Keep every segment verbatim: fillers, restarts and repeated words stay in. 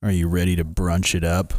Are you ready to brunch it up?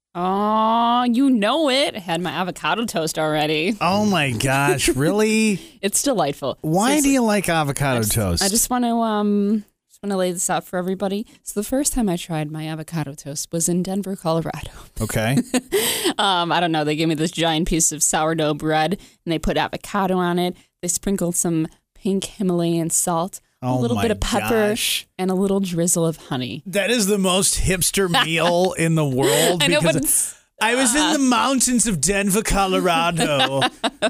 Oh, you know it. I had my avocado toast already. Oh my gosh, really? It's delightful. Why Seriously. do you like avocado I just, toast? I just want to um just want to lay this out for everybody. So the first time I tried my avocado toast was in Denver, Colorado. Okay. um, I don't know. They gave me this giant piece of sourdough bread and they put avocado on it. They sprinkled some pink Himalayan salt, Oh a little my bit of pepper, gosh. and a little drizzle of honey. That is the most hipster meal in the world. I know, but because it's, I was in the mountains of Denver, Colorado,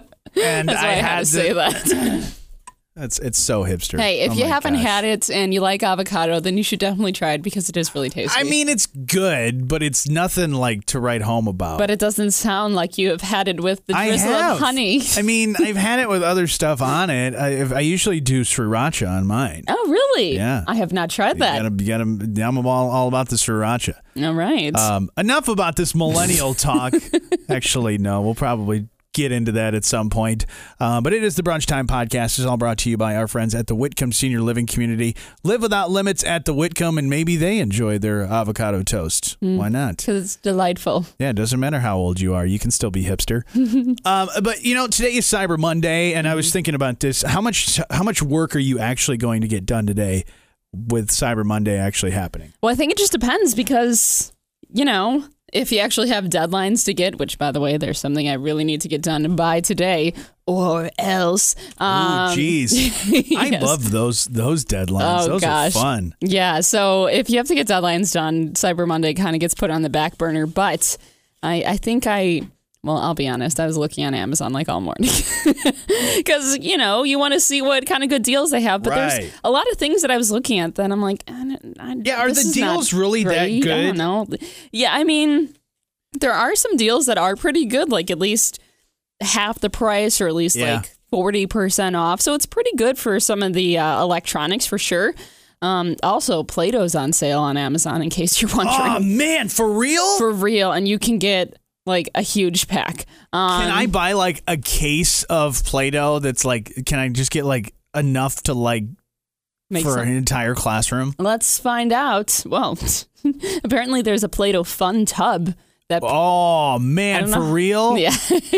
and that's why I I, had had to say that. That's it's so hipster. Hey, if Oh you my haven't gosh. had it and you like avocado, then you should definitely try it because it is really tasty. I mean, it's good, but it's nothing like to write home about. but it doesn't sound like you have had it with the I drizzle have. of honey. I mean, I've had it with other stuff on it. I, I usually do sriracha on mine. Oh, really? Yeah. I have not tried You that. gotta, you gotta, I'm all, all about the sriracha. All right. Um, enough about this millennial talk. Actually, no, we'll probably get into that at some point. Uh, but it is the Brunch Time Podcast. It's all brought to you by our friends at the Whitcomb Senior Living Community. Live without limits at the Whitcomb, and maybe they enjoy their avocado toast. Mm. Why not? Because it's delightful. Yeah, it doesn't matter how old you are. You can still be hipster. um, but, you know, today is Cyber Monday, and I was thinking about this. How much, how much work are you actually going to get done today with Cyber Monday actually happening? Well, I think it just depends because, you know, if you actually have deadlines to get, which, by the way, there's something I really need to get done by today or else. Um, Oh, geez. I yes. love those those deadlines. Oh, those gosh. are fun. Yeah, so if you have to get deadlines done, Cyber Monday kind of gets put on the back burner. But I, I think I, well, I'll be honest, I was looking on Amazon like all morning. Because, you know, you want to see what kind of good deals they have. But Right. there's a lot of things that I was looking at that I'm like, I, I, Yeah, are this the is not deals really that great. I good? don't know. Yeah, I mean, there are some deals that are pretty good, like at least half the price or at least Yeah. like forty percent off. So it's pretty good for some of the uh, electronics for sure. Um, also, Play-Doh's on sale on Amazon in case you're wondering. Oh, man, for real? For real. And you can get like a huge pack. Um, Can I buy like a case of Play-Doh that's like, can I just get like enough to like make for some- an entire classroom? Let's find out. Well, apparently there's a Play-Doh fun tub. That, Oh, I man, don't for know. real? Yeah.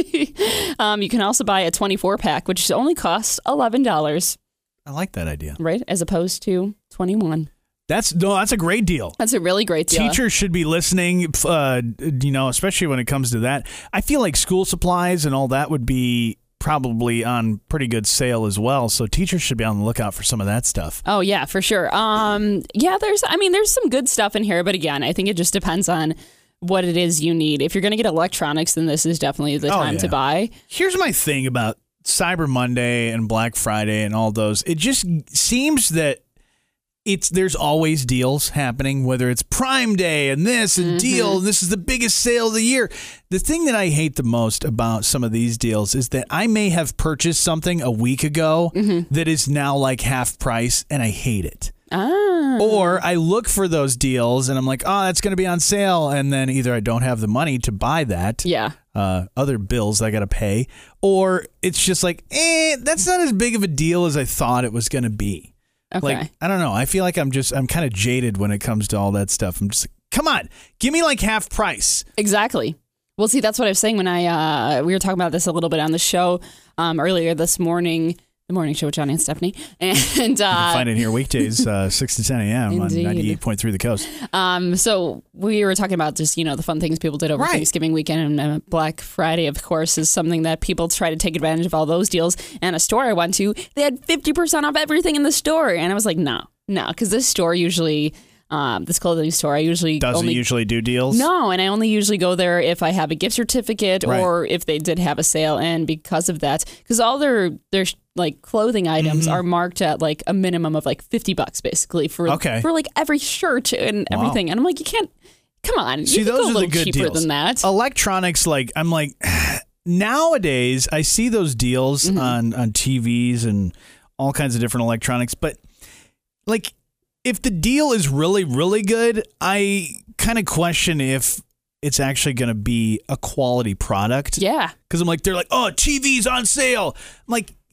um, you can also buy a twenty-four pack, which only costs eleven dollars, I like that idea. right? As opposed to twenty-one. That's no, that's a great deal. That's a really great deal. Teachers should be listening, uh, you know, especially when it comes to that. I feel like school supplies and all that would be probably on pretty good sale as well. So teachers should be on the lookout for some of that stuff. Oh, yeah, for sure. Um, yeah, there's, I mean, there's some good stuff in here, but again, I think it just depends on what it is you need. If you're going to get electronics, then this is definitely the Oh, time yeah. to buy. Here's my thing about Cyber Monday and Black Friday and all those. It just seems that it's there's always deals happening, whether it's Prime Day and this and deal, and this is the biggest sale of the year. The thing that I hate the most about some of these deals is that I may have purchased something a week ago that is now like half price, and I hate it. Ah. Or I look for those deals and I'm like, oh, that's going to be on sale. And then either I don't have the money to buy that, Yeah. uh, other bills I got to pay, or it's just like, eh, that's not as big of a deal as I thought it was going to be. Okay. Like, I don't know. I feel like I'm just, I'm kind of jaded when it comes to all that stuff. I'm just like, come on, give me like half price. Exactly. Well, see, that's what I was saying when I, uh, we were talking about this a little bit on the show um, earlier this morning. The morning show with Johnny and Stephanie. And You can uh, find it here weekdays, uh, six to ten a.m. on Indeed. ninety-eight point three The Coast. um, so we were talking about just, you know, the fun things people did over Right. Thanksgiving weekend, and uh, Black Friday, of course, is something that people try to take advantage of all those deals. And a store I went to, they had fifty percent off everything in the store. And I was like, no, no, because this store usually, um, this clothing store, I usually Doesn't only usually do deals. No, and I only usually go there if I have a gift certificate Right. or if they did have a sale. And because of that, because all their their like clothing items Mm-hmm. are marked at like a minimum of like fifty bucks basically for Okay. for like every shirt and Wow. everything. And I'm like, you can't. Come on, See, you can those go a are the little good cheaper deals. than that. Electronics, like I'm like nowadays, I see those deals Mm-hmm. on on T Vs and all kinds of different electronics, but like if the deal is really really good, I kind of question if it's actually going to be a quality product. Yeah. Because I'm like, they're like, oh, T V's on sale. I'm like,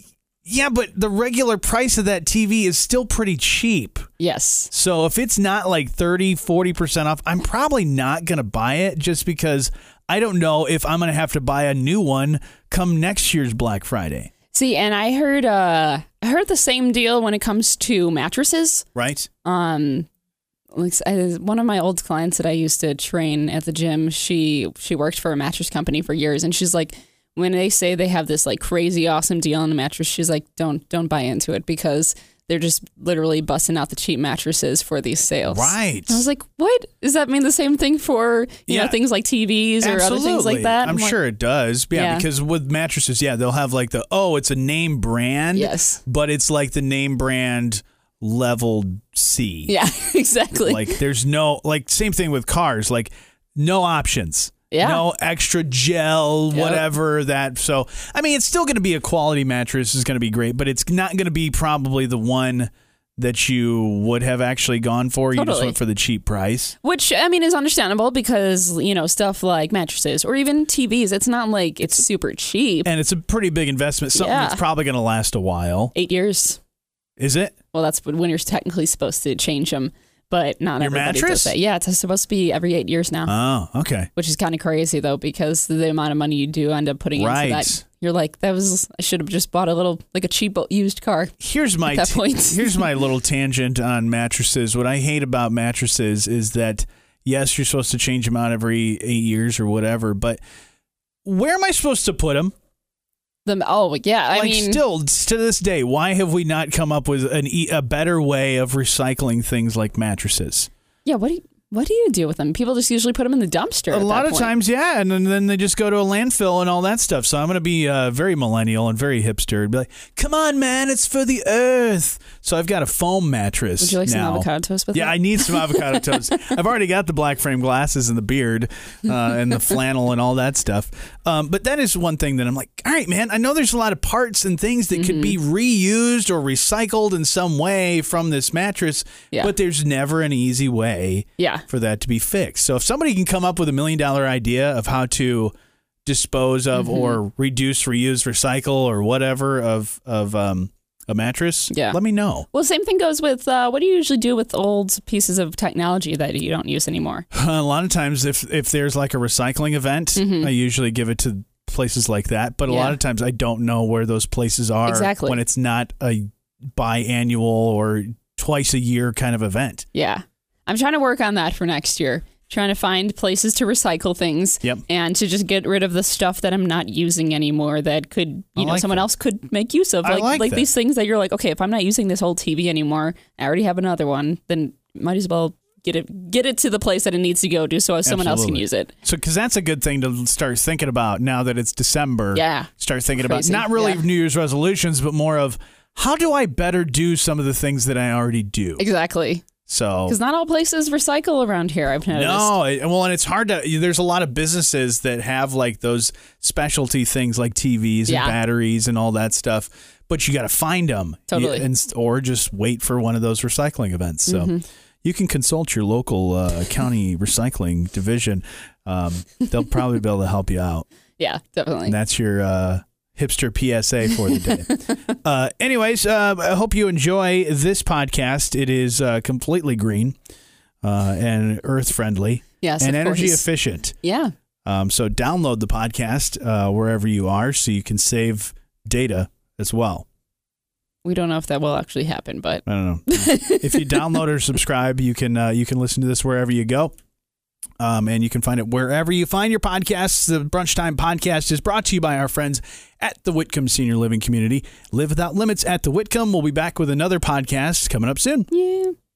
Yeah, but the regular price of that T V is still pretty cheap. Yes. So if it's not like thirty, forty percent off, I'm probably not going to buy it just because I don't know if I'm going to have to buy a new one come next year's Black Friday. See, and I heard uh, I heard the same deal when it comes to mattresses. Right. Um, like I, one of my old clients that I used to train at the gym, she she worked for a mattress company for years, and she's like, when they say they have this like crazy awesome deal on a mattress, she's like, don't don't buy into it because they're just literally busting out the cheap mattresses for these sales. Right. And I was like, what? Does that mean the same thing for you Yeah. know things like T Vs or Absolutely. other things like that? I'm, I'm like, sure it does. Yeah, Yeah. because with mattresses, yeah, they'll have like the, oh, it's a name brand. Yes. But it's like the name brand level C. Yeah, exactly. Like there's no, like same thing with cars, like no options. Yeah. No extra gel, Yep. whatever that. So, I mean, it's still going to be a quality mattress. It's going to be great, but it's not going to be probably the one that you would have actually gone for. You just Totally. went for the cheap price. Which, I mean, is understandable because, you know, stuff like mattresses or even T Vs, it's not like it's super cheap. And it's a pretty big investment. Something Yeah. that's probably going to last a while. Eight years. Is it? Well, that's when you're technically supposed to change them, but not Your everybody mattress? does that. Yeah, it's supposed to be every eight years now, Oh, okay. which is kind of crazy, though, because the amount of money you do end up putting Right. into that. You're like, that was, I should have just bought a little, like a cheap used car. Here's my At that t- point. here's my little tangent on mattresses. What I hate about mattresses is that yes, you're supposed to change them out every eight years or whatever, but where am I supposed to put them? The, oh, yeah, I like mean, still to this day, why have we not come up with an e- a better way of recycling things like mattresses? yeah, what do you, what do you do with them? People just usually put them in the dumpster. A at lot that of point. times, yeah, and then, then they just go to a landfill and all that stuff. So I'm going to be uh, very millennial and very hipster and be like, come on, man, it's for the earth. So I've got a foam mattress Would you like now. some avocado toast with Yeah, it? I need some avocado toast. I've already got the black frame glasses and the beard uh, and the flannel and all that stuff. Um, but that is one thing that I'm like, all right, man, I know there's a lot of parts and things that could be reused or recycled in some way from this mattress, Yeah. but there's never an easy way Yeah. for that to be fixed. So if somebody can come up with a million dollar idea of how to dispose of Mm-hmm. or reduce, reuse, recycle, or whatever of of um, a mattress, Yeah. let me know. Well, same thing goes with uh, what do you usually do with old pieces of technology that you don't use anymore? A lot of times, if if there's like a recycling event, I usually give it to places like that. But a lot Yeah. of times, I don't know where those places are Exactly. when it's not a biannual or twice a year kind of event. Yeah. I'm trying to work on that for next year. Trying to find places to recycle things Yep. and to just get rid of the stuff that I'm not using anymore that could, you I know, like someone that. else could make use of. I Like like that. these things that you're like, okay, if I'm not using this old T V anymore, I already have another one, then might as well get it get it to the place that it needs to go to so someone else can Absolutely. use it. So, because that's a good thing to start thinking about now that it's December. Yeah. Start thinking Crazy. about not really Yeah. New Year's resolutions, but more of how do I better do some of the things that I already do? Exactly. So, Because not all places recycle around here, I've noticed. no, it- well, and it's hard to. There's a lot of businesses that have like those specialty things like T Vs Yeah. and batteries and all that stuff, but you got to find them, Totally. and, or just wait for one of those recycling events. So. Mm-hmm. You can consult your local uh, county recycling division. Um, they'll probably be able to help you out. Yeah, definitely. And that's your uh, hipster P S A for the day. uh, anyways, uh, I hope you enjoy this podcast. It is uh, completely green uh, and earth friendly Yes, and of energy course. efficient. Yeah. Um, so download the podcast uh, wherever you are so you can save data as well. We don't know if that will actually happen, but I don't know. If you download or subscribe, you can uh, you can listen to this wherever you go. Um, and you can find it wherever you find your podcasts. The Brunch Time Podcast is brought to you by our friends at the Whitcomb Senior Living Community. Live without limits at the Whitcomb. We'll be back with another podcast coming up soon. yeah.